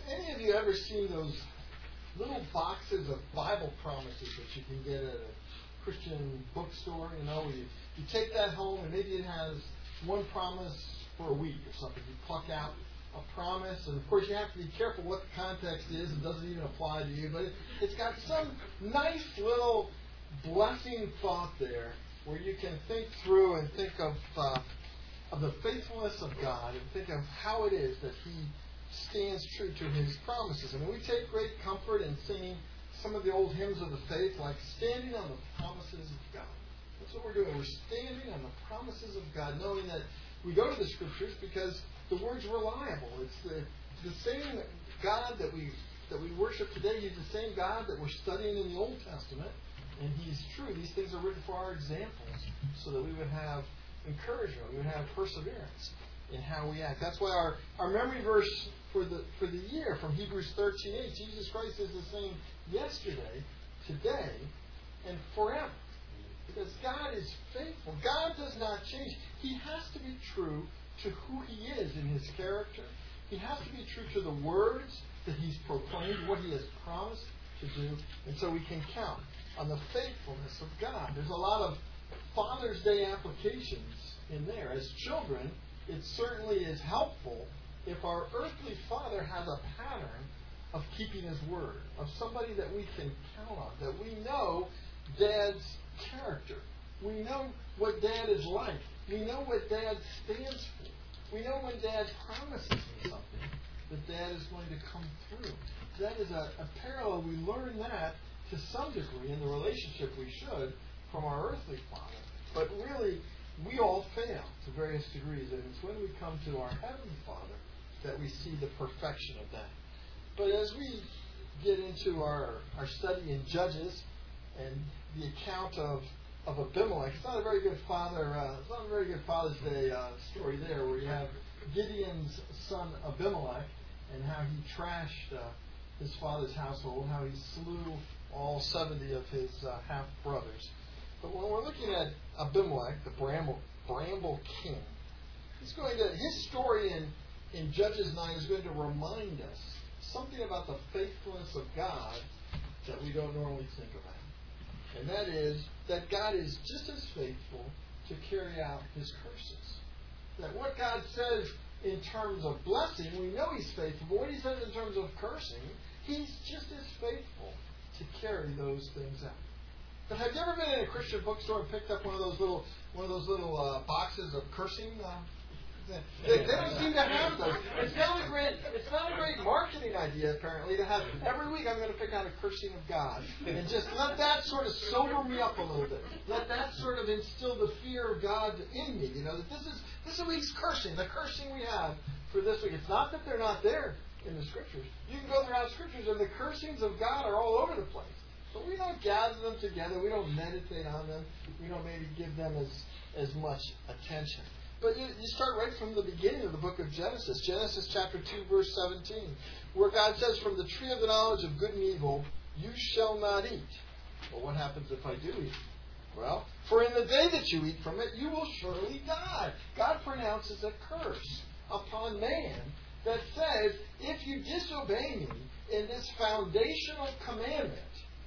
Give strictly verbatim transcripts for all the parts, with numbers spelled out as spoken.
any of you ever seen those little boxes of Bible promises that you can get at a Christian bookstore? You know, you, you take that home and maybe it has one promise for a week or something. You pluck out a promise, and of course you have to be careful what the context is. It doesn't even apply to you, but it, it's got some nice little blessing thought there where you can think through and think of uh, of the faithfulness of God and think of how it is that He stands true to His promises. I mean, we take great comfort in singing some of the old hymns of the faith, like standing on the promises of God. That's what we're doing. We're standing on the promises of God, knowing that we go to the Scriptures because the Word's reliable. It's the, the same God that we that we worship today. He's the same God that we're studying in the Old Testament, and He's true. These things are written for our examples, so that we would have encouragement, we would have perseverance in how we act. That's why our, our memory verse for the for the year from Hebrews thirteen eight, Jesus Christ is the same yesterday, today, and forever. Because God is faithful. God does not change. He has to be true to who He is in His character. He has to be true to the words that He's proclaimed, what He has promised to do. And so we can count on the faithfulness of God. There's a lot of Father's Day applications in there. As children, it certainly is helpful if our earthly father has a pattern of keeping his word, of somebody that we can count on, that we know Dad's character. We know what Dad is like. We know what Dad stands for. We know when Dad promises me something, that Dad is going to come through. That is a, a parallel. We learn that to some degree in the relationship we should from our earthly father. But really, we all fail to various degrees. And it's when we come to our Heavenly Father that we see the perfection of that. But as we get into our, our study in Judges and the account of, of Abimelech, it's not a very good father, uh, it's not a very good Father's Day uh, story there, where you have Gideon's son Abimelech and how he trashed uh, his father's household, how he slew all seventy of his uh, half brothers. But when we're looking at Abimelech, the bramble, bramble king, he's going to his story in, in Judges nine is going to remind us something about the faithfulness of God that we don't normally think about. And that is that God is just as faithful to carry out His curses. That what God says in terms of blessing, we know He's faithful, but what He says in terms of cursing, He's just as faithful to carry those things out. But have you ever been in a Christian bookstore and picked up one of those little one of those little uh, boxes of cursing? Uh, they, they don't seem to have those. It's not a great it's not a great marketing idea apparently to have every week I'm going to pick out a cursing of God and just let that sort of sober me up a little bit. Let that sort of instill the fear of God in me. You know that this is this week's cursing, the cursing we have for this week. It's not that they're not there in the Scriptures. You can go throughout Scriptures and the cursings of God are all over the place. But we don't gather them together. We don't meditate on them. We don't maybe give them as, as much attention. But you, you start right from the beginning of the book of Genesis. Genesis chapter two, verse seventeen, where God says, from the tree of the knowledge of good and evil, you shall not eat. Well, what happens if I do eat? Well, for in the day that you eat from it, you will surely die. God pronounces a curse upon man that says, if you disobey me in this foundational commandment,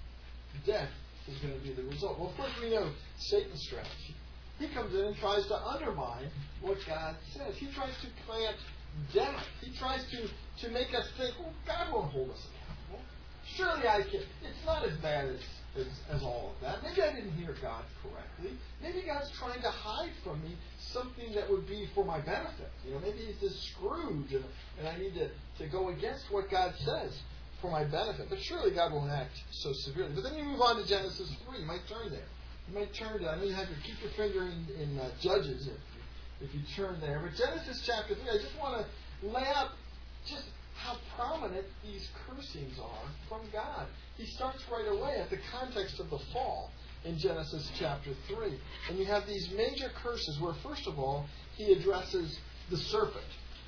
death is going to be the result. Well, of course, we know Satan's strategy. He comes in and tries to undermine what God says. He tries to plant doubt. He tries to, to make us think, well, God won't hold us accountable. Surely I can. It's not as bad as, as, as all of that. Maybe I didn't hear God correctly. Maybe God's trying to hide from me something that would be for my benefit. You know, maybe He's this Scrooge, and, and I need to, to go against what God says for my benefit. But surely God won't act so severely. But then you move on to Genesis three. You might turn there. You might turn to, I know you have to keep your finger in, in uh, Judges if, if you turn there. But Genesis chapter three, I just want to lay out just how prominent these cursings are from God. He starts right away at the context of the fall in Genesis chapter three. And you have these major curses where, first of all, He addresses the serpent.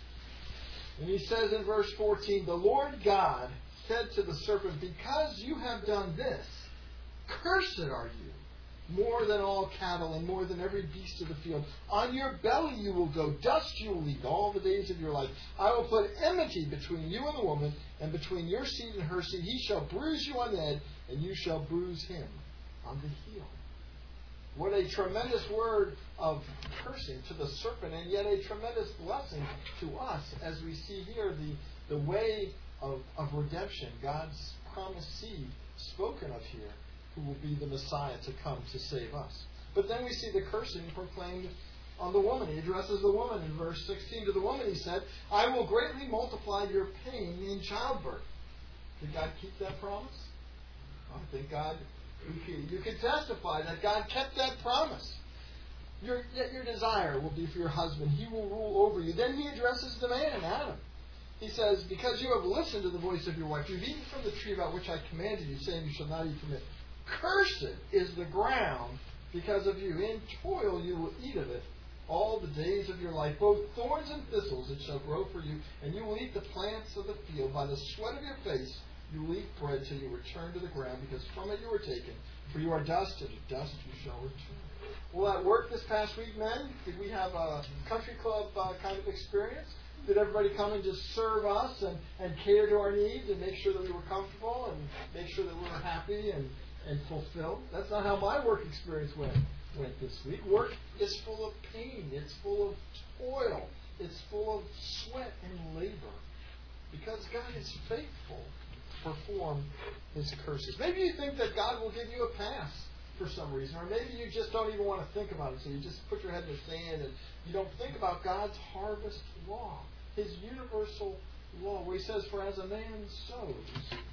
And He says in verse fourteen, the Lord God said to the serpent, because you have done this, cursed are you more than all cattle and more than every beast of the field. On your belly you will go, dust you will eat all the days of your life. I will put enmity between you and the woman, and between your seed and her seed. He shall bruise you on the head, and you shall bruise him on the heel. What a tremendous word of cursing to the serpent, and yet a tremendous blessing to us as we see here the, the way of, of redemption, God's promised seed spoken of here, who will be the Messiah to come to save us. But then we see the cursing proclaimed on the woman. He addresses the woman in verse sixteen. To the woman he said, I will greatly multiply your pain in childbirth. Did God keep that promise? I think God, you can testify that God kept that promise. Your, yet your desire will be for your husband. He will rule over you. Then he addresses the man, Adam. He says, because you have listened to the voice of your wife, you've eaten from the tree about which I commanded you, saying you shall not eat from it. Cursed is the ground because of you. In toil you will eat of it all the days of your life. Both thorns and thistles it shall grow for you, and you will eat the plants of the field. By the sweat of your face you will eat bread till you return to the ground, because from it you were taken. For you are dust, and to dust you shall return. Well, at work this past week, men, did we have a country club uh, kind of experience? Did everybody come and just serve us and, and cater to our needs and make sure that we were comfortable and make sure that we were happy and, and fulfilled? That's not how my work experience went, went this week. Work is full of pain. It's full of toil. It's full of sweat and labor. Because God is faithful to perform His curses. Maybe you think that God will give you a pass for some reason, or maybe you just don't even want to think about it, so you just put your head in the sand and you don't think about God's harvest law, His universal law, where He says, for as a man sows,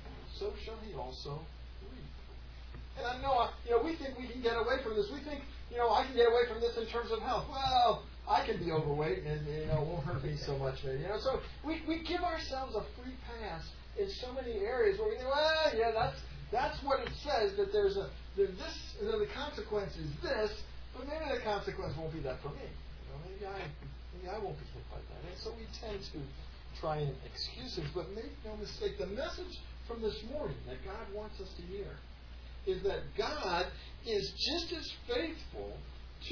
so shall he also reap. And I know, you know, we think we can get away from this. We think, you know, I can get away from this in terms of health. Well, I can be overweight and, you know, it won't hurt me so much, maybe. You know, so we, we give ourselves a free pass in so many areas where we think, well, yeah, that's that's what it says, that there's a there's this, you know, the consequence is this, but maybe the consequence won't be that for me. You know, maybe I maybe I won't be hit by that. And so we tend to try and excuses, but make no mistake, the message from this morning that God wants us to hear is that God is just as faithful to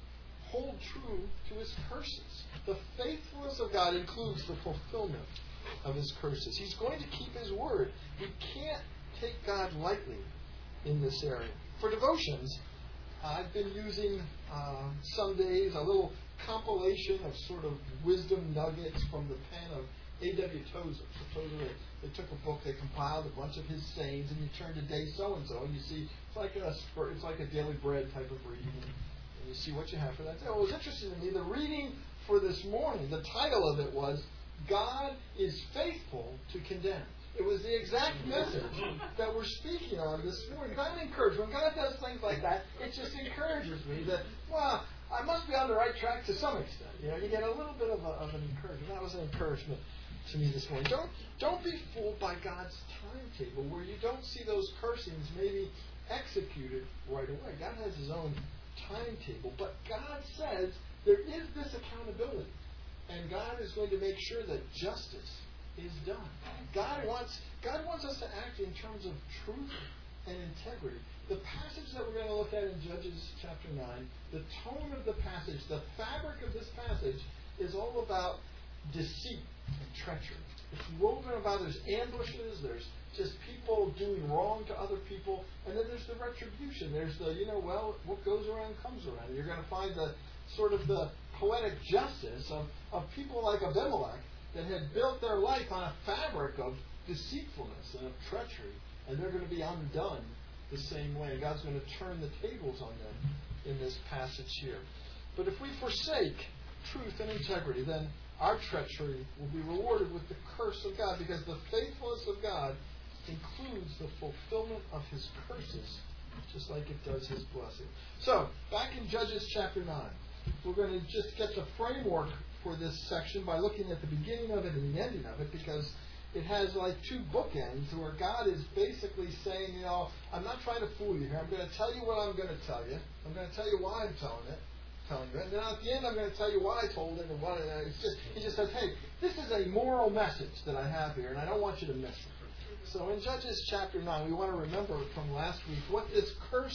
hold true to His curses. The faithfulness of God includes the fulfillment of His curses. He's going to keep His word. We can't take God lightly in this area. For devotions, I've been using uh, some days a little compilation of sort of wisdom nuggets from the pen of A W Tozer. So Tozer, they, they took a book, they compiled a bunch of his sayings, and you turn to day so and so, and you see it's like a it's like a daily bread type of reading, and you see what you have for that day. Well, it was interesting to me. The reading for this morning, the title of it was "God is faithful to condemn." It was the exact message that we're speaking on this morning. I'm encouraged. When God does things like that, it just encourages me that, well, I must be on the right track to some extent. You know, you get a little bit of, a, of an encouragement. That was an encouragement to me this morning. Don't don't be fooled by God's timetable, where you don't see those cursings maybe executed right away. God has His own timetable, but God says there is this accountability, and God is going to make sure that justice is done. God wants God wants us to act in terms of truth and integrity. The passage that we're going to look at in Judges chapter nine, the tone of the passage, the fabric of this passage is all about deceit and treachery. It's woven about, there's ambushes, there's just people doing wrong to other people, and then there's the retribution. There's the, you know, well, what goes around comes around. You're going to find the sort of the poetic justice of, of people like Abimelech that had built their life on a fabric of deceitfulness and of treachery, and they're going to be undone the same way. God's going to turn the tables on them in this passage here. But if we forsake truth and integrity, then our treachery will be rewarded with the curse of God, because the faithfulness of God includes the fulfillment of His curses, just like it does His blessing. So, back in Judges chapter nine, we're going to just get the framework for this section by looking at the beginning of it and the ending of it, because it has like two bookends where God is basically saying, you know, I'm not trying to fool you here. I'm going to tell you what I'm going to tell you. I'm going to tell you why I'm telling it. Telling you it. And then at the end, I'm going to tell you why I told it and what. And it's just He just says, hey, this is a moral message that I have here, and I don't want you to miss it. So in Judges chapter nine, we want to remember from last week what this curse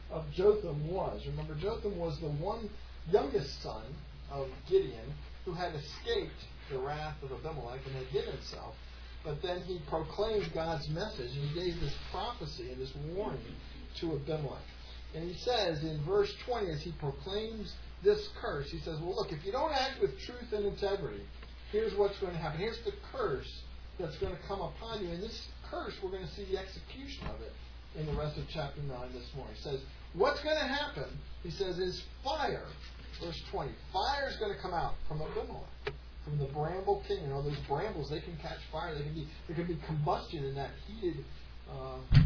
of Jotham was. Remember, Jotham was the one youngest son of Gideon who had escaped the wrath of Abimelech and had hid himself. But then he proclaimed God's message, and he gave this prophecy and this warning to Abimelech. And he says in verse twenty, as he proclaims this curse, he says, well, look, if you don't act with truth and integrity, here's what's going to happen. Here's the curse that's going to come upon you. And this curse, we're going to see the execution of it in the rest of chapter nine this morning. He says, what's going to happen, he says, is fire. Verse twenty, fire is going to come out from Abimelech, from the bramble king. You know, those brambles, they can catch fire. They can be, there can be combustion in that heated uh, uh,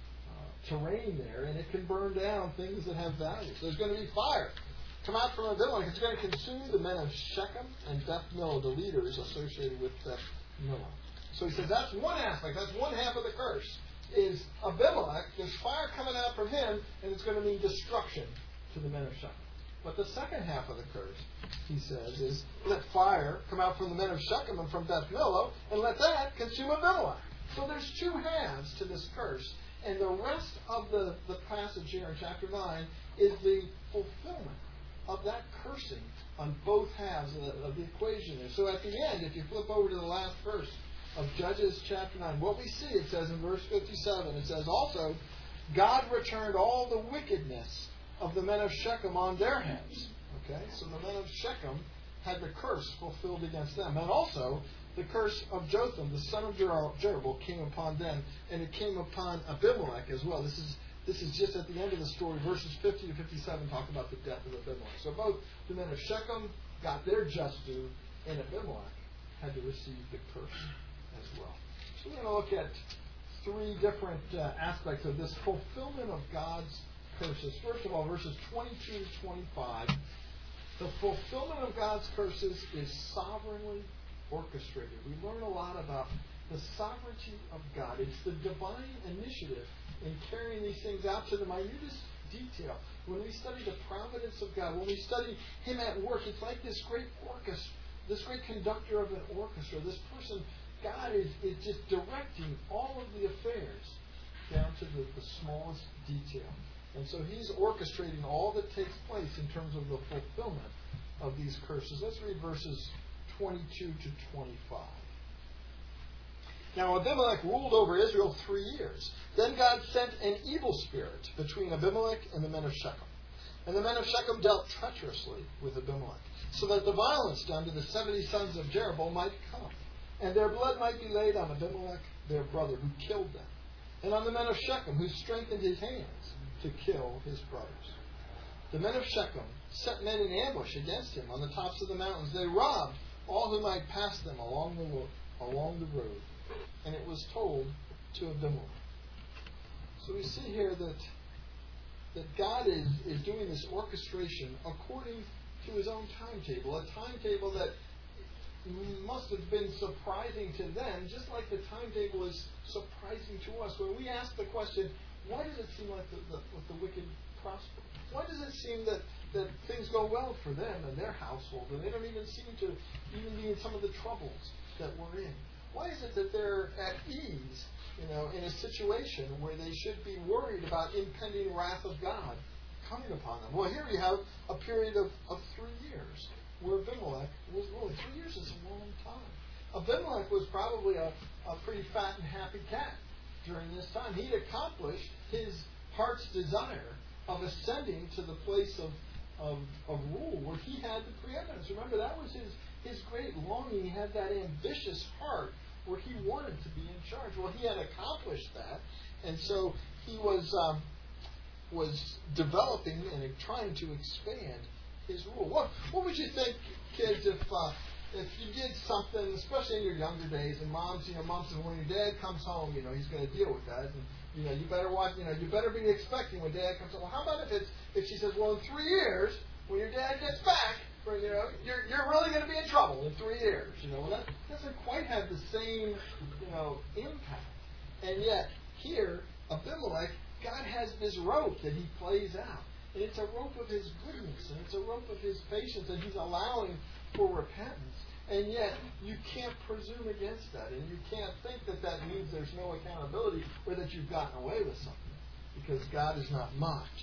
terrain there, and it can burn down things that have value. So there's going to be fire come out from Abimelech. It's going to consume the men of Shechem and Beth Millo, the leaders associated with Beth Millo. So he says that's one aspect. That's one half of the curse. Is Abimelech, there's fire coming out from him, and it's going to mean destruction to the men of Shechem. But the second half of the curse, he says, is let fire come out from the men of Shechem and from Beth Millo, and let that consume Abimelech. So there's two halves to this curse. And the rest of the, the passage here in chapter nine is the fulfillment of that cursing on both halves of the, of the equation. And so at the end, if you flip over to the last verse of Judges chapter nine, what we see, it says in verse fifty-seven, it says also, God returned all the wickedness of the men of Shechem on their heads. Okay, so the men of Shechem had the curse fulfilled against them. And also, the curse of Jotham, the son of Jeroboam, came upon them, and it came upon Abimelech as well. This is This is just at the end of the story. Verses fifty to fifty-seven talk about the death of Abimelech. So both the men of Shechem got their just due, and Abimelech had to receive the curse as well. So we're going to look at three different uh, aspects of this fulfillment of God's curses. First of all, verses twenty-two to twenty-five. The fulfillment of God's curses is sovereignly orchestrated. We learn a lot about the sovereignty of God. It's the divine initiative in carrying these things out to the minutest detail. When we study the providence of God, when we study Him at work, it's like this great orchestra, this great conductor of an orchestra. This person, God is, is just directing all of the affairs down to the, the smallest detail. And so He's orchestrating all that takes place in terms of the fulfillment of these curses. Let's read verses twenty-two to twenty-five. Now Abimelech ruled over Israel three years. Then God sent an evil spirit between Abimelech and the men of Shechem. And the men of Shechem dealt treacherously with Abimelech, so that the violence done to the seventy sons of Jeroboam might come, and their blood might be laid on Abimelech, their brother, who killed them, and on the men of Shechem, who strengthened his hands to kill his brothers. The men of Shechem set men in ambush against him on the tops of the mountains. They robbed all who might pass them along the along the road. And it was told to Abimelech. So we see here that that God is, is doing this orchestration according to His own timetable, a timetable that must have been surprising to them, just like the timetable is surprising to us. When we ask the question, why does it seem like the, the, the wicked prosper? Why does it seem that, that things go well for them and their household, and they don't even seem to even be in some of the troubles that we're in? Why is it that they're at ease, you know, in a situation where they should be worried about impending wrath of God coming upon them? Well, here we have a period of, of three years where Abimelech was ruling. Three years is a long time. Abimelech was probably a, a pretty fat and happy cat during this time. He'd accomplished his heart's desire of ascending to the place of, of, of rule where he had the preeminence. Remember, that was his, his great longing. He had that ambitious heart where he wanted to be in charge. Well, he had accomplished that, and so he was um, was developing and trying to expand his rule. What what would you think, kids, if uh, if you did something, especially in your younger days, and moms, you know, moms said, when your dad comes home, you know, he's going to deal with that, and you know, you better watch, you know, you better be expecting when dad comes home. Well, how about if it's if she says, well, in three years, when your dad gets back, or, you know, you're you're really going to be in trouble in three years. You know, well, that doesn't quite have the same, you know, impact. And yet here, Abimelech, God has this rope that He plays out. And it's a rope of His goodness, and it's a rope of His patience, and He's allowing for repentance. And yet, you can't presume against that, and you can't think that that means there's no accountability or that you've gotten away with something, because God is not mocked.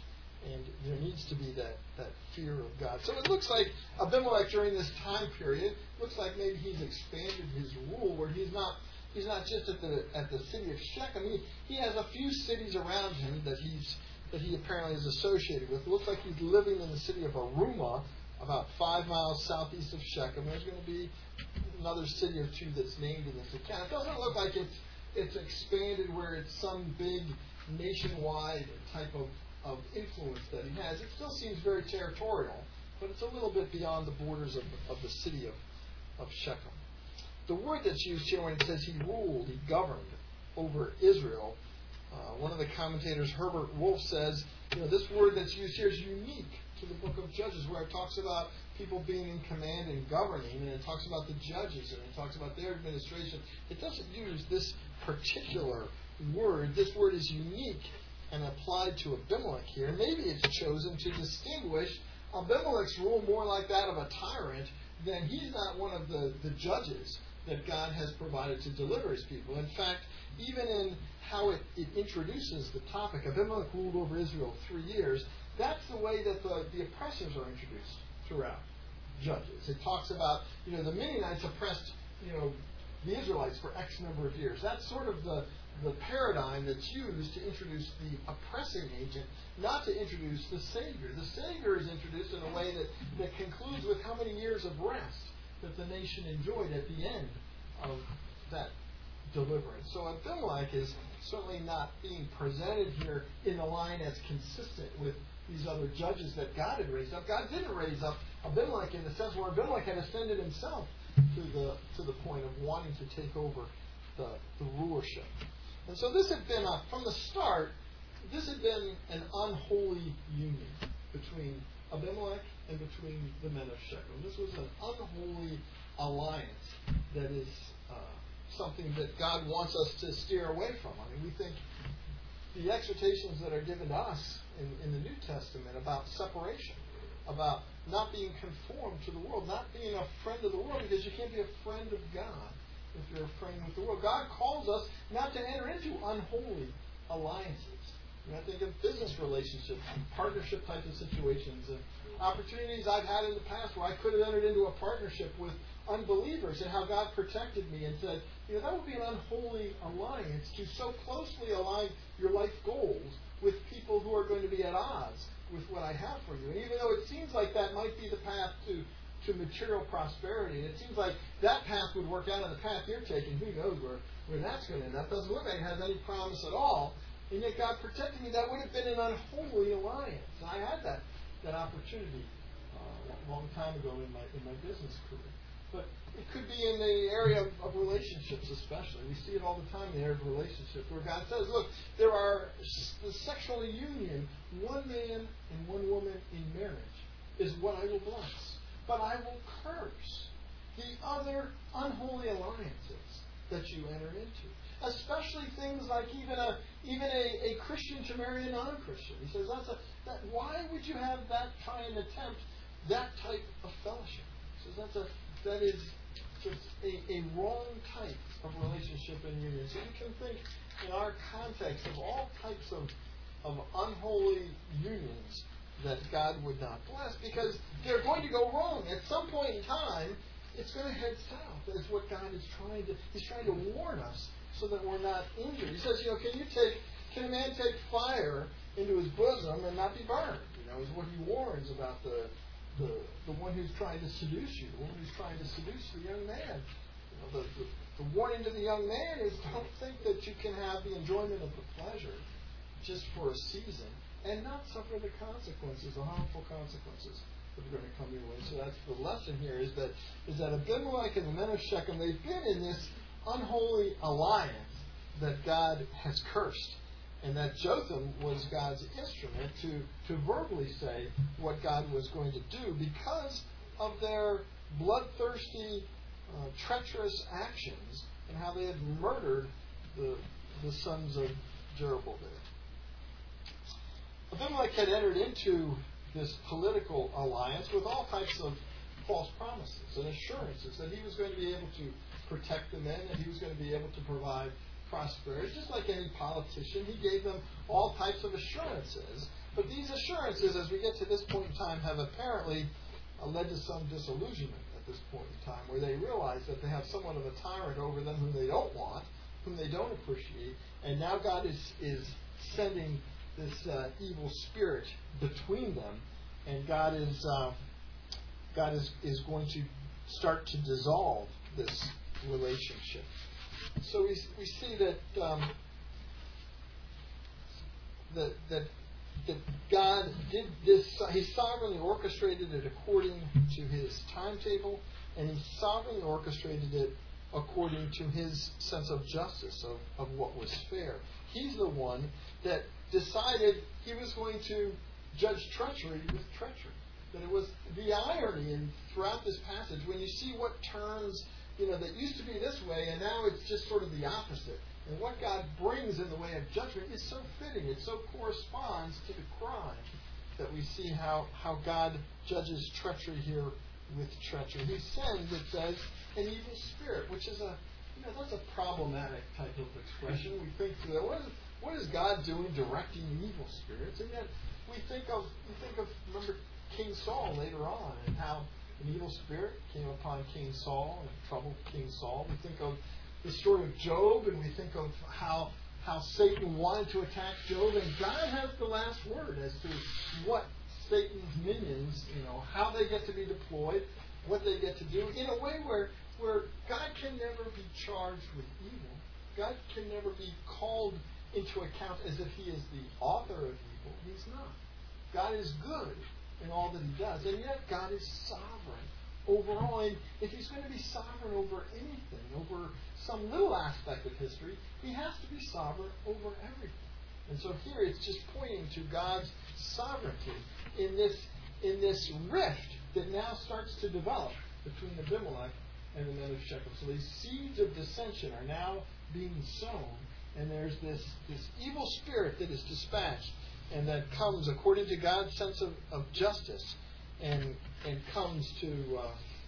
And there needs to be that, that fear of God. So it looks like Abimelech during this time period, looks like maybe he's expanded his rule where he's not he's not just at the at the city of Shechem. He, he has a few cities around him that he's that he apparently is associated with. It looks like he's living in the city of Arumah, about five miles southeast of Shechem. There's going to be another city or two that's named in this account. It doesn't look like it's it's expanded where it's some big nationwide type of of influence that he has. It still seems very territorial, but it's a little bit beyond the borders of, of the city of, of Shechem. The word that's used here when it says he ruled, he governed over Israel, uh, one of the commentators, Herbert Wolf, says, you know, this word that's used here is unique to the book of Judges, where it talks about people being in command and governing, and it talks about the judges, and it talks about their administration. It doesn't use this particular word. This word is unique and applied to Abimelech here. Maybe it's chosen to distinguish Abimelech's rule more like that of a tyrant than he's not one of the, the judges that God has provided to deliver his people. In fact, even in how it, it introduces the topic, Abimelech ruled over Israel three years, that's the way that the, the oppressors are introduced throughout Judges. It talks about, you know, the Midianites oppressed, you know, the Israelites for X number of years. That's sort of the the paradigm that's used to introduce the oppressing agent, not to introduce the Savior. The Savior is introduced in a way that, that concludes with how many years of rest that the nation enjoyed at the end of that deliverance. So Abimelech is certainly not being presented here in the line as consistent with these other judges that God had raised up. God didn't raise up Abimelech in the sense where Abimelech had ascended himself to the to the point of wanting to take over the, the rulership. And so this had been, a, from the start, this had been an unholy union between Abimelech and between the men of Shechem. This was an unholy alliance that is uh, something that God wants us to steer away from. I mean, we think the exhortations that are given to us in, in the New Testament about separation, about not being conformed to the world, not being a friend of the world, because you can't be a friend of God if you're a friend with the world. God calls us not to enter into unholy alliances. And I think of business relationships, partnership types of situations, and opportunities I've had in the past where I could have entered into a partnership with unbelievers, and how God protected me and said, you know, that would be an unholy alliance to so closely align your life goals with people who are going to be at odds with what I have for you. And even though it seems like that might be the path to to material prosperity, and it seems like that path would work out, and the path you're taking, who knows where, where that's going to end up. Doesn't look like it has any promise at all. And yet God protected me. That would have been an unholy alliance. And I had that that opportunity uh, a long time ago in my in my business career. But it could be in the area of, of relationships especially. We see it all the time in the area of relationships, where God says, look, there are the sexual union, one man and one woman in marriage is what I will bless. But I will curse the other unholy alliances that you enter into. Especially things like even a even a, a Christian to marry a non-Christian. He says, that's a, that, why would you have that try and attempt that type of fellowship? He says that's a that is just a, a wrong type of relationship and union. So you can think in our context of all types of, of unholy unions that God would not bless, because they're going to go wrong. At some point in time, it's going to head south. That's what God is trying to, He's trying to warn us so that we're not injured. He says, you know, can you take, can a man take fire into his bosom and not be burned? You know, is what he warns about the, the, the one who's trying to seduce you, the one who's trying to seduce the young man. You know, the, the, the warning to the young man is, don't think that you can have the enjoyment of the pleasure just for a season and not suffer the consequences, the harmful consequences that are going to come your way. So that's the lesson here, is that is that Abimelech and the men of Shechem, they've been in this unholy alliance that God has cursed. And that Jotham was God's instrument to, to verbally say what God was going to do because of their bloodthirsty, uh, treacherous actions and how they had murdered the, the sons of Jeroboam. Abimelech had entered into this political alliance with all types of false promises and assurances that he was going to be able to protect the men, that he was going to be able to provide prosperity. Just like any politician, he gave them all types of assurances But these assurances, as we get to this point in time, have apparently uh, led to some disillusionment at this point in time, where they realize that they have somewhat of a tyrant over them whom they don't want, whom they don't appreciate, and now God is, is sending this uh, evil spirit between them, and God is uh, God is, is going to start to dissolve this relationship. So we we see that um, that that that God did this. He sovereignly orchestrated it according to His timetable, and He sovereignly orchestrated it according to His sense of justice, of, of what was fair. He's the one that decided He was going to judge treachery with treachery. That it was the irony in throughout this passage, when you see what turns, you know, that used to be this way, and now it's just sort of the opposite. And what God brings in the way of judgment is so fitting. It so corresponds to the crime that we see how, how God judges treachery here with treachery. He sends, it says, an evil spirit, which is a, you know, that's a problematic type of expression. We think, you know, what is, what is God doing directing evil spirits? And yet we think of, we think of, remember King Saul later on, and how an evil spirit came upon King Saul and troubled King Saul. We think of the story of Job, and we think of how how Satan wanted to attack Job, and God has the last word as to what Satan's minions, you know, how they get to be deployed, what they get to do, in a way where where God can never be charged with evil. God can never be called into account as if He is the author of evil. He's not. God is good in all that He does, and yet God is sovereign over all. And if He's going to be sovereign over anything, over some little aspect of history, He has to be sovereign over everything. And so here it's just pointing to God's sovereignty in this in this rift that now starts to develop between Abimelech and the men of Shechem. So these seeds of dissension are now being sown, and there's this, this evil spirit that is dispatched, and that comes according to God's sense of, of justice, and and comes to, uh,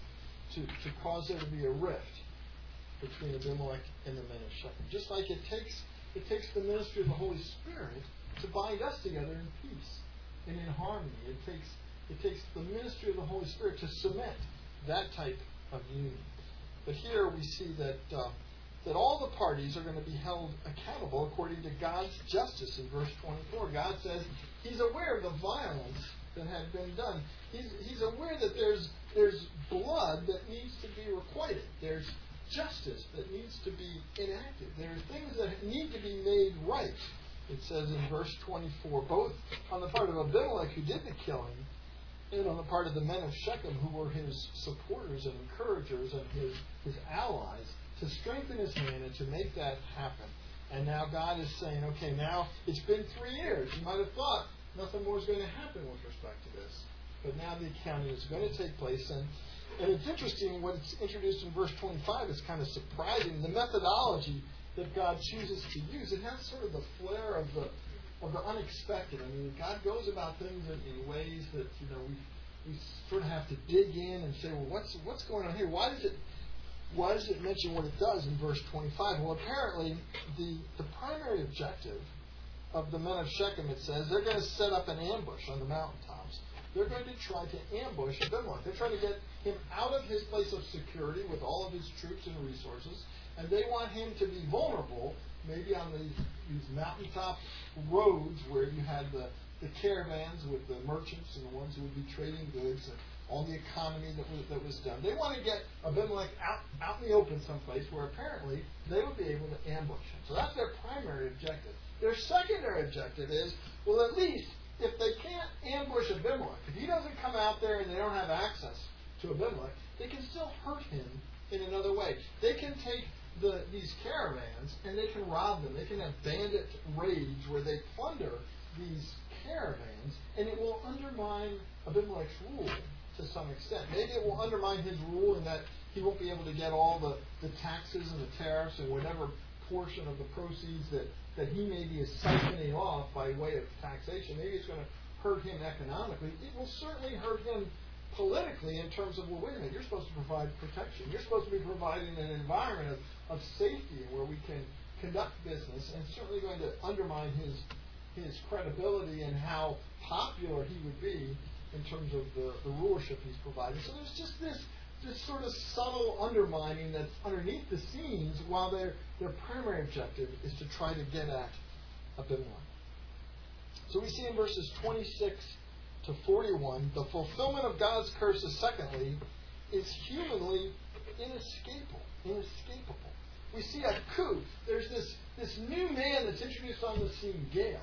to to cause there to be a rift between Abimelech and the men of Shechem. Just like it takes it takes the ministry of the Holy Spirit to bind us together in peace and in harmony. It takes it takes the ministry of the Holy Spirit to cement that type of union. But here we see that uh, that all the parties are going to be held accountable according to God's justice in verse twenty-four. God says He's aware of the violence that had been done. He's, he's aware that there's there's blood that needs to be requited. There's justice that needs to be enacted. There are things that need to be made right. It says in verse twenty-four, both on the part of Abimelech, who did the killing, and on the part of the men of Shechem, who were his supporters and encouragers and his, his allies, to strengthen his hand and to make that happen. And now God is saying, okay, now it's been three years. You might have thought nothing more is going to happen with respect to this. But now the accounting is going to take place. And, and it's interesting what's introduced in verse twenty-five is kind of surprising. The methodology that God chooses to use, it has sort of the flair of the of the unexpected. I mean, God goes about things in, in ways that, you know, we we sort of have to dig in and say, well, what's what's going on here? Why does it why does it mention what it does in verse twenty-five? Well, apparently the the primary objective of the men of Shechem, it says, they're going to set up an ambush on the mountaintops. They're going to try to ambush Abimelech. They're trying to get him out of his place of security with all of his troops and resources, and they want him to be vulnerable, maybe on these, these mountaintop roads where you had the, the caravans with the merchants and the ones who would be trading goods and all the economy that was, that was done. They want to get Abimelech out, out in the open someplace where apparently they would be able to ambush him. So that's their primary objective. Their secondary objective is, well, at least if they can't ambush Abimelech, if he doesn't come out there and they don't have access to Abimelech, they can still hurt him in another way. They can take the, these caravans and they can rob them. They can have bandit raids where they plunder these caravans, and it will undermine Abimelech's rule to some extent. Maybe it will undermine his rule in that he won't be able to get all the, the taxes and the tariffs and whatever portion of the proceeds that, that he maybe is siphoning off by way of taxation. Maybe it's going to hurt him economically. It will certainly hurt him politically in terms of, well, wait a minute, you're supposed to provide protection. You're supposed to be providing an environment of, of safety where we can conduct business, and it's certainly going to undermine his his credibility and how popular he would be in terms of the, the rulership he's providing. So there's just this this sort of subtle undermining that's underneath the scenes, while their their primary objective is to try to get at Abimelech. So we see in verses twenty-six to forty-one, the fulfillment of God's curses, secondly, is humanly inescapable. Inescapable. We see a coup. There's this, this new man that's introduced on the scene, Gael.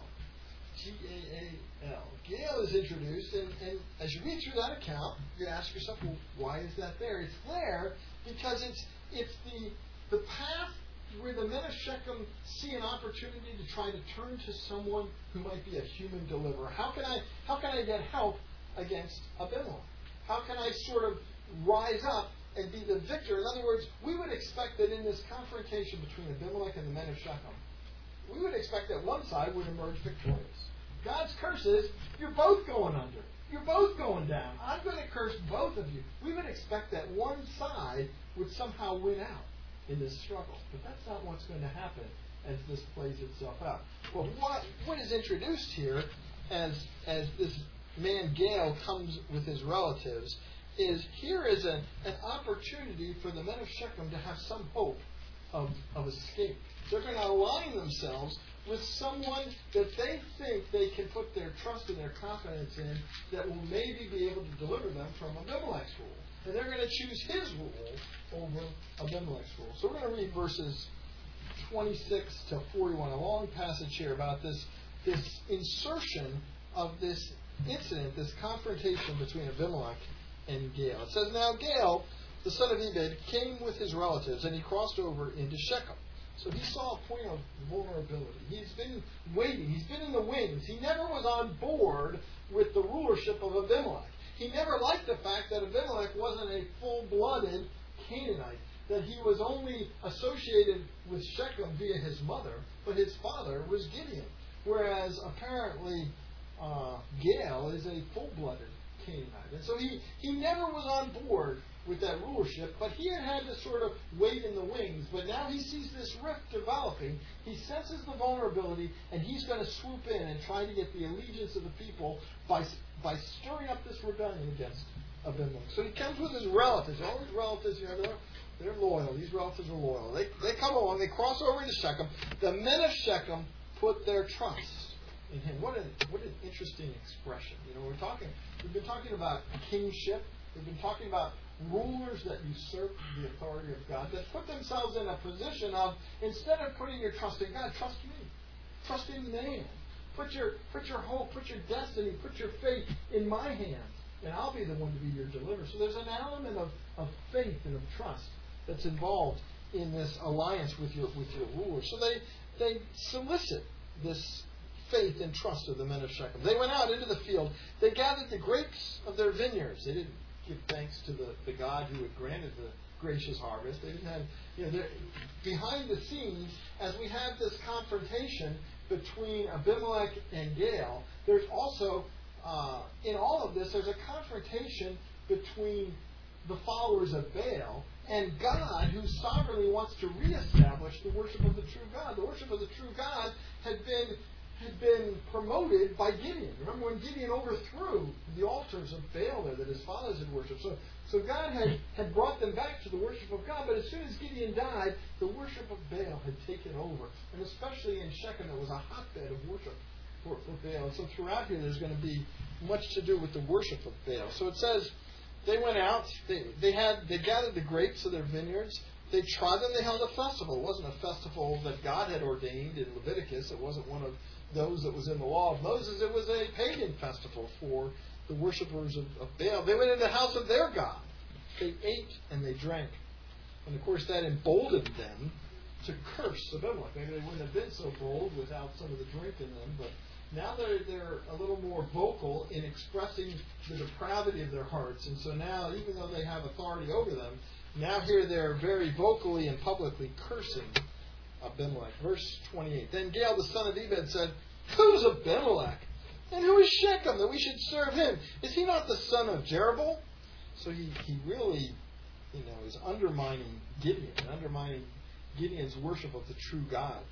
G A A L. Gael is introduced, and, and as you read through that account, you ask yourself, well, why is that there? It's there because it's it's the the path where the men of Shechem see an opportunity to try to turn to someone who might be a human deliverer. How can I how can I get help against Abimelech? How can I sort of rise up and be the victor? In other words, we would expect that in this confrontation between Abimelech and the men of Shechem, we would expect that one side would emerge victorious. God's curse is, you're both going under. You're both going down. I'm going to curse both of you. We would expect that one side would somehow win out in this struggle. But that's not what's going to happen as this plays itself out. Well, what, what is introduced here as, as this man Gael comes with his relatives is here is an, an opportunity for the men of Shechem to have some hope of, of escape. They're going to align themselves with someone that they think they can put their trust and their confidence in that will maybe be able to deliver them from Abimelech's rule. And they're going to choose his rule over Abimelech's rule. So we're going to read verses twenty-six to forty-one, a long passage here about this, this insertion of this incident, this confrontation between Abimelech and Gael. It says, Now Gael, the son of Ebed, came with his relatives, and he crossed over into Shechem. So he saw a point of vulnerability. He's been waiting. He's been in the wings. He never was on board with the rulership of Abimelech. He never liked the fact that Abimelech wasn't a full-blooded Canaanite, that he was only associated with Shechem via his mother, but his father was Gideon. Whereas apparently uh, Gael is a full-blooded Canaanite. And so he, he never was on board with that rulership, but he had had to sort of wait in the wings. But now he sees this rift developing. He senses the vulnerability, and he's going to swoop in and try to get the allegiance of the people by by stirring up this rebellion against Abimelech. So he comes with his relatives. All his relatives, you know, they're, they're loyal. These relatives are loyal. They they come along. They cross over into Shechem. The men of Shechem put their trust in him. What an what an interesting expression. You know, we're talking. We've been talking about kingship. We've been talking about rulers that usurp the authority of God, that put themselves in a position of, instead of putting your trust in God, trust me. Trust in man. Put your put your hope, put your destiny, put your faith in my hands, and I'll be the one to be your deliverer. So there's an element of, of faith and of trust that's involved in this alliance with your with your ruler. So they they solicit this faith and trust of the men of Shechem. They went out into the field. They gathered the grapes of their vineyards. They didn't give thanks to the, the God who had granted the gracious harvest. They didn't have, you know, behind the scenes, as we have this confrontation between Abimelech and Gael, there's also, uh, in all of this, there's a confrontation between the followers of Baal and God, who sovereignly wants to reestablish the worship of the true God. The worship of the true God had been had been promoted by Gideon. Remember when Gideon overthrew the altars of Baal there that his fathers had worshipped. So, so God had, had brought them back to the worship of God, but as soon as Gideon died, the worship of Baal had taken over. And especially in Shechem, it was a hotbed of worship for, for Baal. And so throughout here, there's going to be much to do with the worship of Baal. So it says, they went out, they, they had they gathered the grapes of their vineyards, they trod them, they held a festival. It wasn't a festival that God had ordained in Leviticus. It wasn't one of those that was in the law of Moses. It was a pagan festival for the worshippers of, of Baal. They went into the house of their God. They ate and they drank. And of course that emboldened them to curse Abimelech. Maybe they wouldn't have been so bold without some of the drink in them, but now they're, they're a little more vocal in expressing the depravity of their hearts. And so now, even though they have authority over them, now here they're very vocally and publicly cursing Abimelech. Verse twenty-eight. Then Gael the son of Ebed said, Who's Abimelech? And who is Shechem that we should serve him? Is he not the son of Jerubbaal? So he, he really, you know, is undermining Gideon and undermining Gideon's worship of the true God.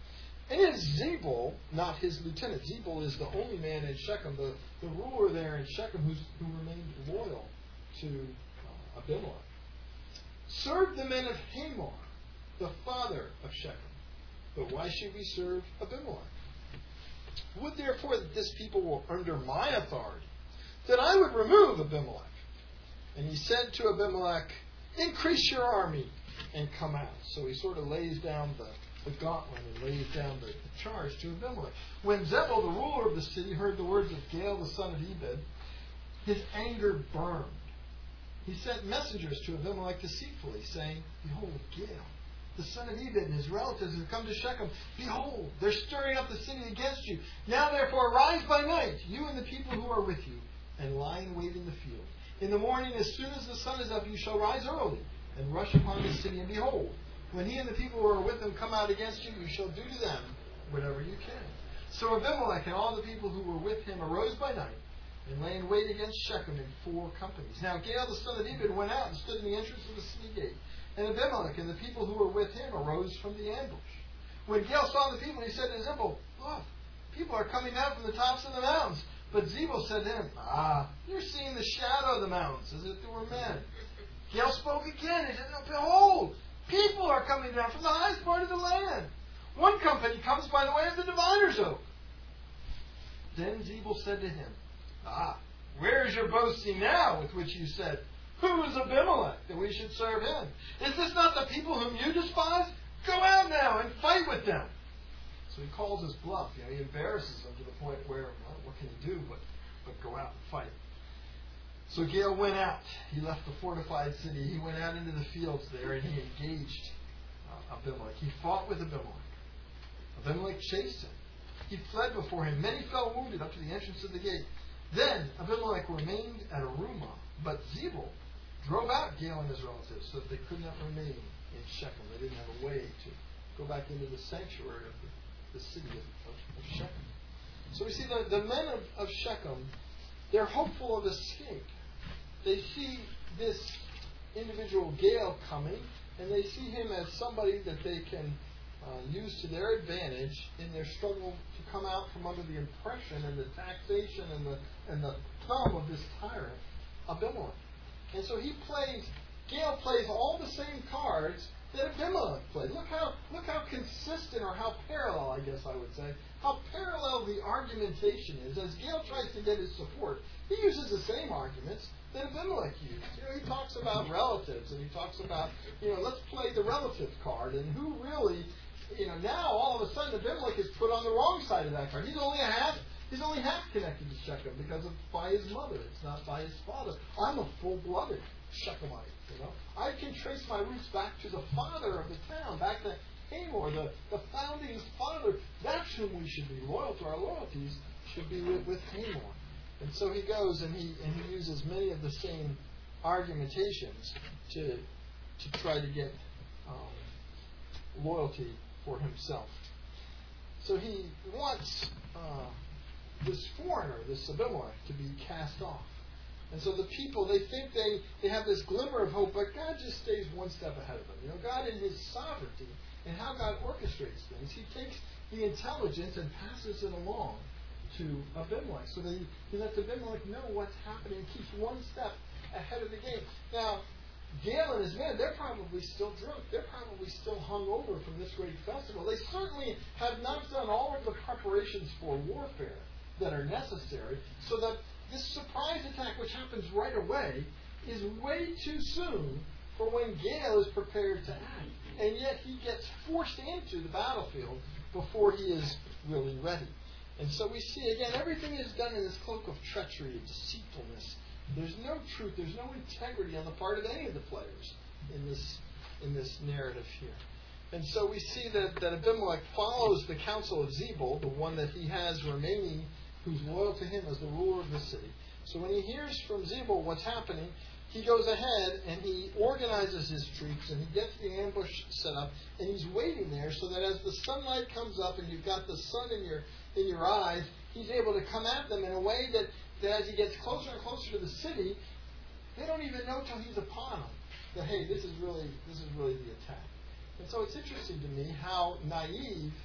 And it's Zebul, not his lieutenant. Zebul is the only man in Shechem, the, the ruler there in Shechem who's, who remained loyal to uh, Abimelech. Serve the men of Hamor, the father of Shechem. But why should we serve Abimelech? Would therefore that this people were under my authority, that I would remove Abimelech. And he said to Abimelech, increase your army and come out. So he sort of lays down the, the gauntlet and lays down the, the charge to Abimelech. When Zebul, the ruler of the city, heard the words of Gaal, the son of Ebed, his anger burned. He sent messengers to Abimelech deceitfully, saying, behold, Gaal, the son of Ebed, and his relatives have come to Shechem. Behold, they're stirring up the city against you. Now therefore arise by night, you and the people who are with you, and lie in wait in the field. In the morning, as soon as the sun is up, you shall rise early, and rush upon the city. And behold, when he and the people who are with him come out against you, you shall do to them whatever you can. So Abimelech and all the people who were with him arose by night, and lay in wait against Shechem in four companies. Now Gaal, the son of Ebed, went out and stood in the entrance of the city gate. And Abimelech and the people who were with him arose from the ambush. When Gaal saw the people, he said to Zebul, look, people are coming down from the tops of the mountains. But Zebul said to him, ah, you're seeing the shadow of the mountains, as if there were men. Gaal spoke again. He said, no, behold, people are coming down from the highest part of the land. One company comes by the way of the diviner's oak. Then Zebul said to him, ah, where is your boasting now with which you said, who is Abimelech, that we should serve him? Is this not the people whom you despise? Go out now and fight with them. So he calls his bluff. You know, he embarrasses them to the point where, well, what can he do but, but go out and fight? So Gaal went out. He left the fortified city. He went out into the fields there and he engaged uh, Abimelech. He fought with Abimelech. Abimelech chased him. He fled before him. Many fell wounded up to the entrance of the gate. Then Abimelech remained at Arumah, but Zebul drove out Gaal and his relatives so that they could not remain in Shechem. They didn't have a way to go back into the sanctuary of the, the city of, of, of Shechem. So we see the, the men of, of Shechem, they're hopeful of escape. They see this individual Gaal coming, and they see him as somebody that they can uh, use to their advantage in their struggle to come out from under the oppression and the taxation and the and the thumb of this tyrant, Abimelech. And so he plays, Gaal plays all the same cards that Abimelech played. Look how look how consistent, or how parallel, I guess I would say, how parallel the argumentation is. As Gaal tries to get his support, he uses the same arguments that Abimelech used. You know, he talks about relatives, and he talks about, you know, let's play the relative card, and who really, you know, now all of a sudden Abimelech is put on the wrong side of that card. He's only a half. He's only half connected to Shechem because of by his mother. It's not by his father. I'm a full-blooded Shechemite. You know, I can trace my roots back to the father of the town, back to Hamor, the, the founding father. That's whom we should be loyal to. Our loyalties should be with, with Hamor. And so he goes and he and he uses many of the same argumentations to to try to get um, loyalty for himself. So he wants uh, this foreigner, this Abimelech, to be cast off. And so the people, they think they, they have this glimmer of hope, but God just stays one step ahead of them. You know, God in His sovereignty and how God orchestrates things, He takes the intelligence and passes it along to Abimelech. So that he, he lets Abimelech know what's happening, keeps one step ahead of the game. Now, Gaal and his men, they're probably still drunk. They're probably still hungover from this great festival. They certainly have not done all of the preparations for warfare that are necessary, so that this surprise attack, which happens right away, is way too soon for when Gaal is prepared to act. And yet he gets forced into the battlefield before he is really ready. And so we see, again, everything is done in this cloak of treachery and deceitfulness. There's no truth, there's no integrity on the part of any of the players in this in this narrative here. And so we see that, that Abimelech follows the counsel of Zebul, the one that he has remaining, who's loyal to him as the ruler of the city. So when he hears from Zebul what's happening, he goes ahead and he organizes his troops and he gets the ambush set up, and he's waiting there so that as the sunlight comes up and you've got the sun in your in your eyes, he's able to come at them in a way that, that as he gets closer and closer to the city, they don't even know till he's upon them that, hey, this is really this is really the attack. And so it's interesting to me how naive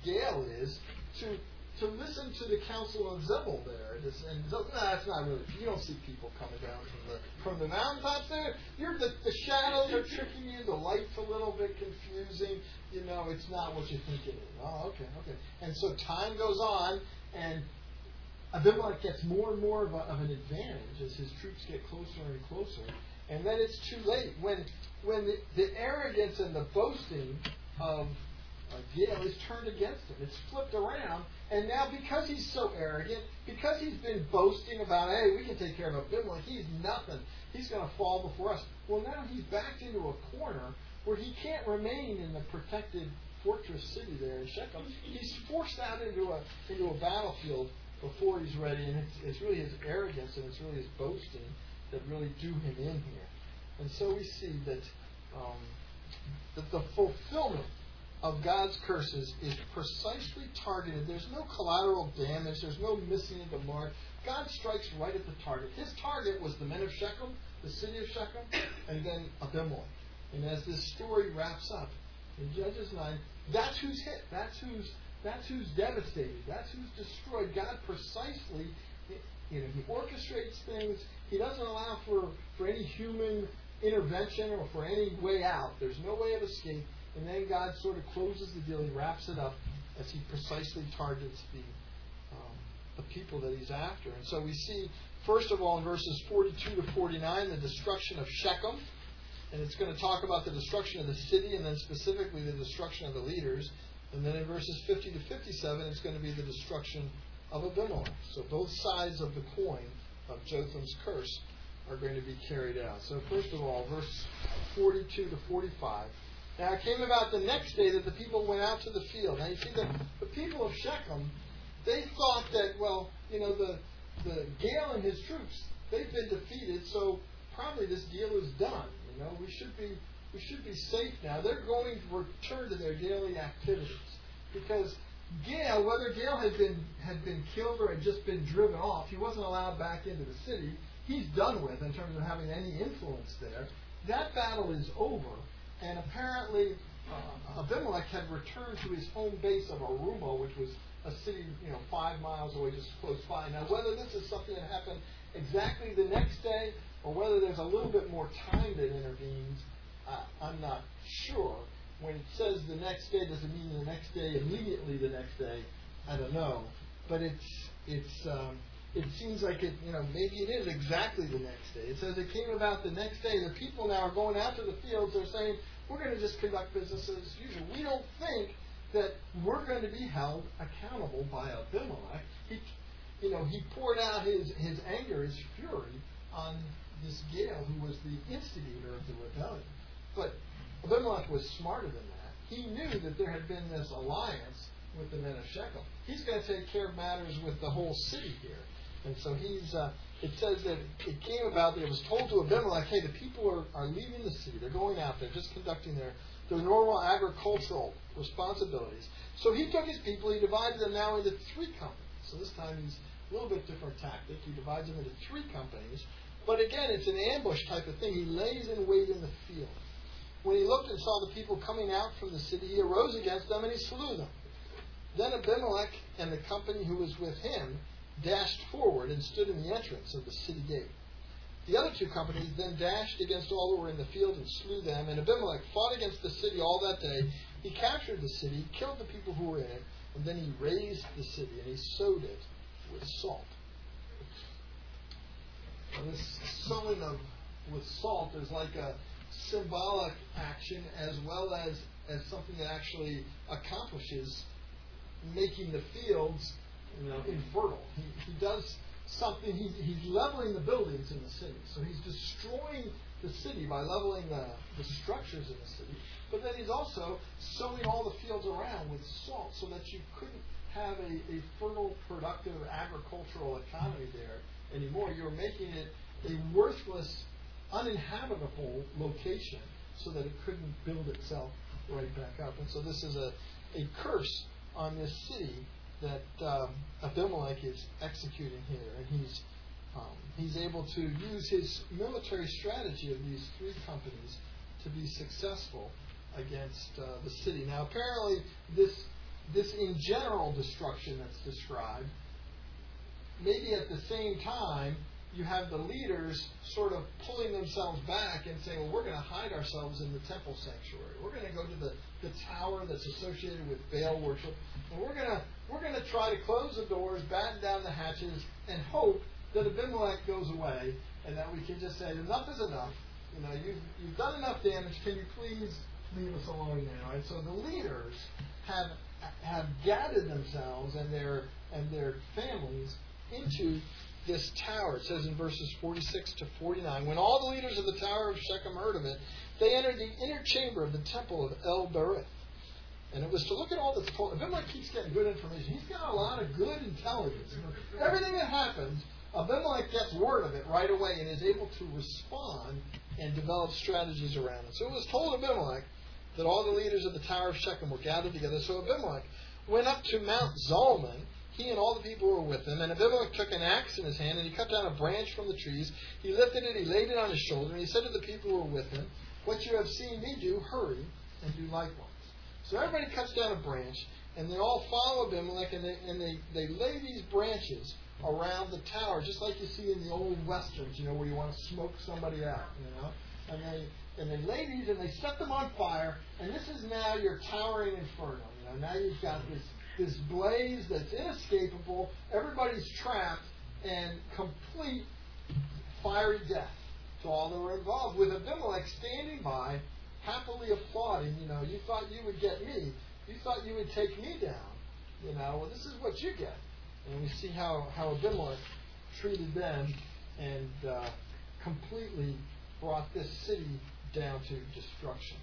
Gael is to to listen to the counsel of Zebul there. This, and no, that's not really. You don't see people coming down from the from the mountaintops there. You're the, the shadows are tricking you. The light's a little bit confusing. You know, it's not what you think it is. Oh, okay, okay. And so time goes on, and Abimelech gets more and more of, a, of an advantage as his troops get closer and closer. And then it's too late. When when the, the arrogance and the boasting of uh, Gael is turned against him. It's flipped around. And now because he's so arrogant, because he's been boasting about, hey, we can take care of Abimelech, he's nothing. He's going to fall before us. Well, now he's backed into a corner where he can't remain in the protected fortress city there in Shechem. He's forced out into a into a battlefield before he's ready. And it's, it's really his arrogance and it's really his boasting that really do him in here. And so we see that um, that the fulfillment of God's curses is precisely targeted. There's no collateral damage. There's no missing of the mark. God strikes right at the target. His target was the men of Shechem, the city of Shechem, and then Abimelech. And as this story wraps up in Judges nine, that's who's hit. That's who's that's who's devastated. That's who's destroyed. God precisely, you know, He orchestrates things. He doesn't allow for, for any human intervention or for any way out. There's no way of escape. And then God sort of closes the deal. He wraps it up as He precisely targets the um, the people that He's after. And so we see, first of all, in verses forty-two to forty-nine, the destruction of Shechem. And it's going to talk about the destruction of the city and then specifically the destruction of the leaders. And then in verses fifty to fifty-seven, it's going to be the destruction of Abimelech. So both sides of the coin of Jotham's curse are going to be carried out. So first of all, verse forty-two to forty-five. Now it came about the next day that the people went out to the field. Now you see that the people of Shechem, they thought that, well, you know, the the Gael and his troops, they've been defeated, so probably this deal is done. You know, we should be we should be safe now. They're going to return to their daily activities. Because Gael, whether Gael had been had been killed or had just been driven off, he wasn't allowed back into the city. He's done with in terms of having any influence there. That battle is over. And apparently, uh, Abimelech had returned to his home base of Arumah, which was a city, you know, five miles away, just close by. Now, whether this is something that happened exactly the next day, or whether there's a little bit more time that intervenes, uh, I'm not sure. When it says the next day, does it mean the next day, immediately the next day? I don't know. But it's it's um, it seems like it, you know, maybe it is exactly the next day. It says it came about the next day. The people now are going out to the fields. They're saying, we're going to just conduct business as usual. We don't think that we're going to be held accountable by Abimelech. He, you know, he poured out his, his anger, his fury on this Gael who was the instigator of the rebellion. But Abimelech was smarter than that. He knew that there had been this alliance with the men of Shechem. He's going to take care of matters with the whole city here. And so he's, uh, it says that it came about that it was told to Abimelech, hey, the people are, are leaving the city. They're going out there, just conducting their, their normal agricultural responsibilities. So he took his people, he divided them now into three companies. So this time he's a little bit different tactic. He divides them into three companies. But again, it's an ambush type of thing. He lays in wait in the field. When he looked and saw the people coming out from the city, he arose against them and he slew them. Then Abimelech and the company who was with him dashed forward and stood in the entrance of the city gate. The other two companies then dashed against all who were in the field and slew them. And Abimelech fought against the city all that day. He captured the city, killed the people who were in it, and then he razed the city and he sowed it with salt. Now, this sowing of with salt is like a symbolic action as well as, as something that actually accomplishes making the fields, you know, infertile. He, he does something, he, he's leveling the buildings in the city. So he's destroying the city by leveling the, the structures in the city. But then he's also sowing all the fields around with salt so that you couldn't have a, a fertile, productive agricultural economy there anymore. You're making it a worthless, uninhabitable location so that it couldn't build itself right back up. And so this is a, a curse on this city that um, Abimelech is executing here, and he's um, he's able to use his military strategy of these three companies to be successful against uh, the city. Now, apparently, this this in some general destruction that's described, maybe at the same time, you have the leaders sort of pulling themselves back and saying, well, we're going to hide ourselves in the temple sanctuary. We're going to go to the, the tower that's associated with Baal worship, and we're going to we're going to try to close the doors, batten down the hatches, and hope that Abimelech goes away, and that we can just say, enough is enough. You know, you've, you've done enough damage. Can you please leave us alone now? And so the leaders have have gathered themselves and their and their families into this tower. It says in verses forty-six to forty-nine, when all the leaders of the tower of Shechem heard of it, they entered the inner chamber of the temple of El Berith. And it was to look at all that's told. Abimelech keeps getting good information. He's got a lot of good intelligence. Everything that happens, Abimelech gets word of it right away and is able to respond and develop strategies around it. So it was told Abimelech that all the leaders of the tower of Shechem were gathered together. So Abimelech went up to Mount Zalmon, he and all the people who were with him. And Abimelech took an axe in his hand, and he cut down a branch from the trees. He lifted it, he laid it on his shoulder, and he said to the people who were with him, what you have seen me do, hurry and do likewise. So everybody cuts down a branch, and they all follow Abimelech, and they, and they, they lay these branches around the tower, just like you see in the old westerns, you know, where you want to smoke somebody out, you know. And they and they lay these and they set them on fire, and this is now your towering inferno. You know, now you've got this this blaze that's inescapable. Everybody's trapped, and complete fiery death to all that were involved. With Abimelech standing by, happily applauding. You know, you thought you would get me. You thought you would take me down. You know, well, this is what you get. And we see how, how Abimelech treated them and uh, completely brought this city down to destruction.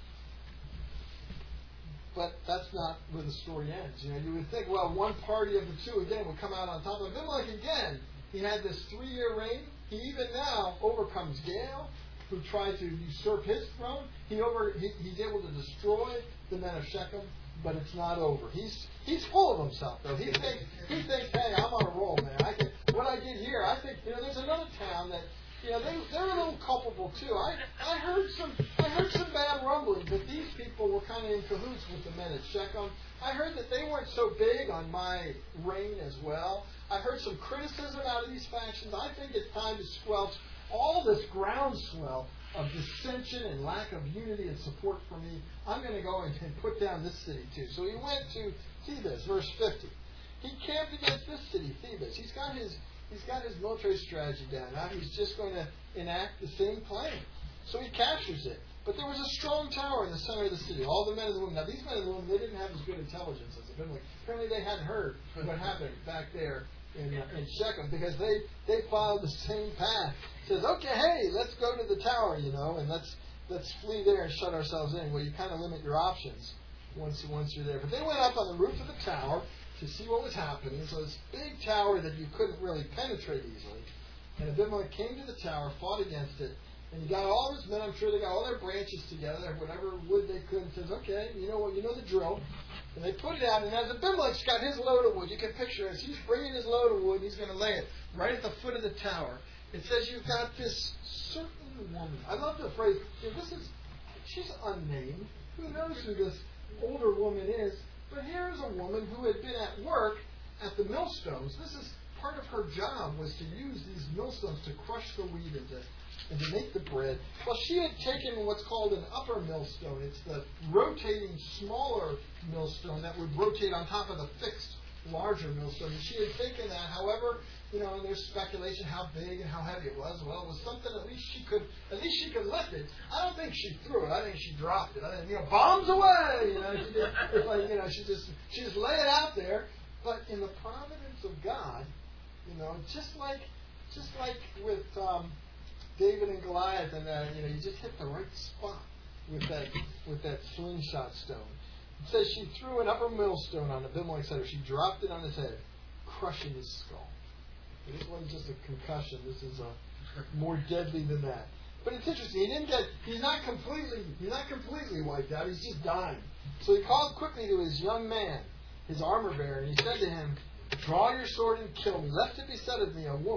But that's not where the story ends. You know, you would think, well, one party of the two again would come out on top. Abimelech again, he had this three-year reign. He even now overcomes Gaal, who tried to usurp his throne. He over he, he's able to destroy the men of Shechem. But it's not over. He's he's full of himself, though. He thinks he thinks, hey, I'm on a roll, man. I can, what I did here, I think, you know, there's another town that, you know, they they're a little culpable too. I I heard some I heard some bad rumblings that these people were kind of in cahoots with the men at Shechem. I heard that they weren't so big on my reign as well. I heard some criticism out of these factions. I think it's time to squelch all this groundswell of dissension and lack of unity and support for me. I'm going to go and, and put down this city too. So he went to Thebes, verse fifty. He camped against this city, Thebes. He's got his he's got his military strategy down. Now he's just going to enact the same plan. So he captures it. But there was a strong tower in the center of the city. All the men and the women. Now these men and the women, they didn't have as good intelligence as Abimelech. Apparently they hadn't heard what happened back there in uh, in Shechem, because they they followed the same path. It says, okay, hey, let's go to the tower, you know, and let's let's flee there and shut ourselves in. Well, you kind of limit your options once once you're there. But they went up on the roof of the tower to see what was happening. So this big tower that you couldn't really penetrate easily. And Abimelech came to the tower, fought against it, and he got all his men. I'm sure they got all their branches together, whatever wood they could, and says, okay, you know what, you know the drill. And they put it out, and as Abimelech's got his load of wood, you can picture it, as he's bringing his load of wood, he's going to lay it right at the foot of the tower. It says you've got this certain woman. I love the phrase, you know, this is, she's unnamed. Who knows who this older woman is? But here's a woman who had been at work at the millstones. This is part of her job, was to use these millstones to crush the wheat and to, and to make the bread. Well, she had taken what's called an upper millstone. It's the rotating smaller millstone that would rotate on top of the fixed larger millstone. And she had taken that, however, you know, and there's speculation how big and how heavy it was. Well, it was something at least she could, at least she could lift it. I don't think she threw it. I think she dropped it. I think, you know, bombs away. You know, she just, it's like, you know, she just, she just lay it out there. But in the providence of God, you know, just like, just like with um, David and Goliath, and uh, you know, you just hit the right spot with that, with that slingshot stone. It says she threw an upper millstone on Abimelech's head. She dropped it on his head, crushing his skull. This wasn't just a concussion. This is a, more deadly than that. But it's interesting. He didn't get. He's not completely. He's not completely wiped out. He's just dying. So he called quickly to his young man, his armor bearer, and he said to him, "Draw your sword and kill me, lest it be said of me, a woman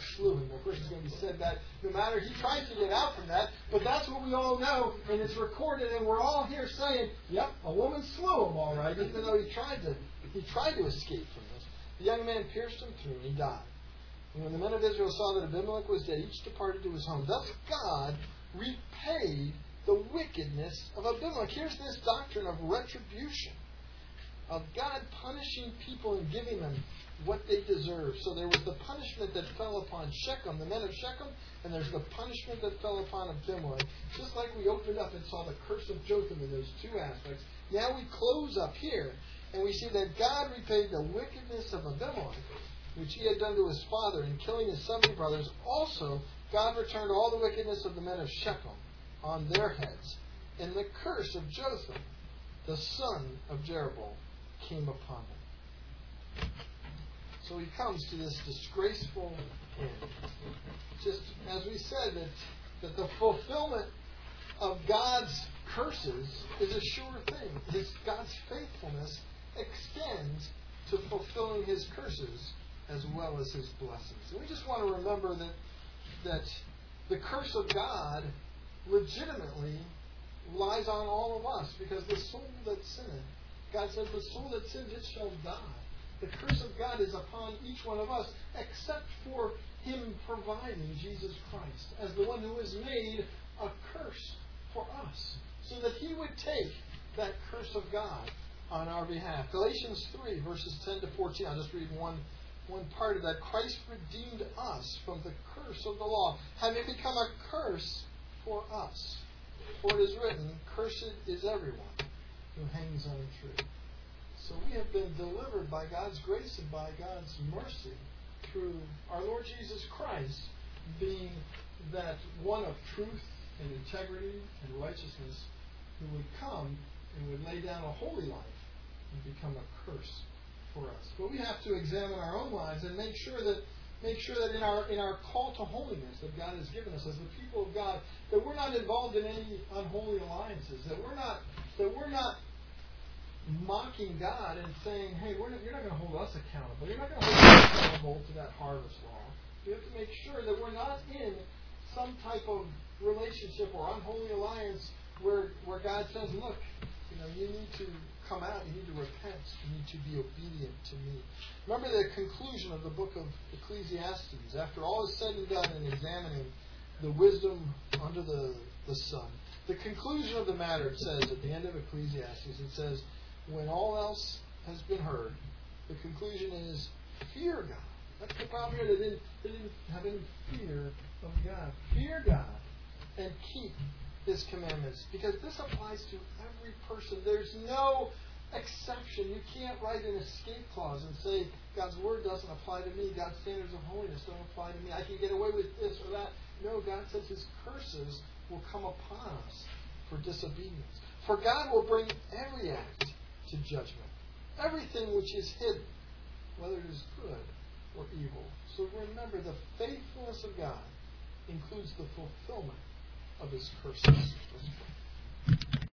slew him. Of course, it's going to be said that no matter, he tries to get out from that, but that's what we all know, and it's recorded, and we're all here saying, yep, a woman slew him, all right, even though he tried to, he tried to escape from this. The young man pierced him through, and he died. And when the men of Israel saw that Abimelech was dead, each departed to his home. Thus God repaid the wickedness of Abimelech. Here's this doctrine of retribution, of God punishing people and giving them what they deserve. So there was the punishment that fell upon Shechem, the men of Shechem, and there's the punishment that fell upon Abimelech. Just like we opened up and saw the curse of Jotham in those two aspects, now we close up here, and we see that God repaid the wickedness of Abimelech, which he had done to his father in killing his seventy brothers. Also, God returned all the wickedness of the men of Shechem on their heads. And the curse of Jotham, the son of Jeroboam, came upon them. So he comes to this disgraceful end. Just as we said, that, that the fulfillment of God's curses is a sure thing. His, God's faithfulness extends to fulfilling his curses as well as his blessings. And we just want to remember that that the curse of God legitimately lies on all of us, because the soul that sinneth, God says, the soul that sins, it shall die. The curse of God is upon each one of us, except for him providing Jesus Christ as the one who has made a curse for us, so that he would take that curse of God on our behalf. Galatians three, verses ten to fourteen. I'll just read one, one part of that. Christ redeemed us from the curse of the law, having become a curse for us. For it is written, cursed is everyone who hangs on a tree. So we have been delivered by God's grace and by God's mercy through our Lord Jesus Christ being that one of truth and integrity and righteousness, who would come and would lay down a holy life and become a curse for us. But we have to examine our own lives and make sure that make sure that in our in our call to holiness that God has given us as the people of God, that we're not involved in any unholy alliances, that we're not that we're not mocking God and saying, hey, we're not, you're not going to hold us accountable. You're not going to hold us accountable to that harvest law. We have to make sure that we're not in some type of relationship or unholy alliance where where God says, look, you know, you need to come out, you need to repent, you need to be obedient to me. Remember the conclusion of the book of Ecclesiastes. After all is said and done in examining the wisdom under the, the sun, the conclusion of the matter, it says at the end of Ecclesiastes, it says, when all else has been heard, the conclusion is, fear God. That's the problem here. They didn't, they didn't have any fear of God. Fear God and keep His commandments. Because this applies to every person. There's no exception. You can't write an escape clause and say, God's word doesn't apply to me. God's standards of holiness don't apply to me. I can get away with this or that. No, God says His curses will come upon us for disobedience. For God will bring every act to judgment. Everything which is hidden, whether it is good or evil. So remember, the faithfulness of God includes the fulfillment of His curses. Let's pray.